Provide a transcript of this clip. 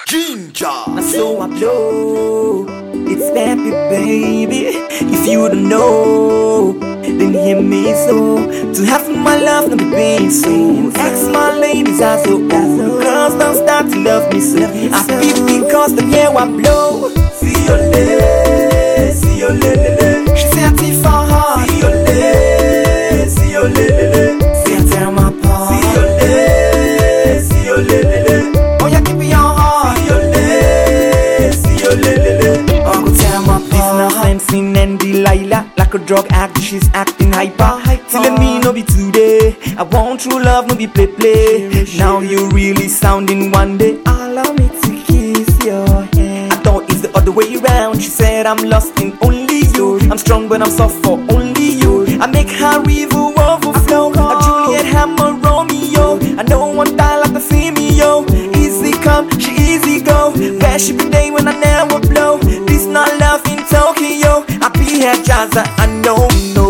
Ginger. So I blow. It's Peppy, baby. If you don't know, then hear me so. To have my love, not be pain so. Ex my ladies are so girls don't start to love me so. I feel because the air I blow. See your leg, see your leg. She said I for her. See your leg, see your leg. See I tear my part. See your leg, see your leg. Oh yeah, keep me on heart. See your leg, see your leg. Oh go tear my part. This now Francine and Delilah. Like a drug addict, she's acting hyper. Telling me no be today. I want true love, no be play. Now you really sounding one day. Allow me to kiss your hand. I thought it's the other way around. She said I'm lost in only you. I'm strong but I'm soft for only you. I make her river overflow. A Juliet Hammer Romeo. I know one die like the female. Easy come, she easy go. Where she be day when I never blow. This not love in Tokyo. I be here Jazza, I know no.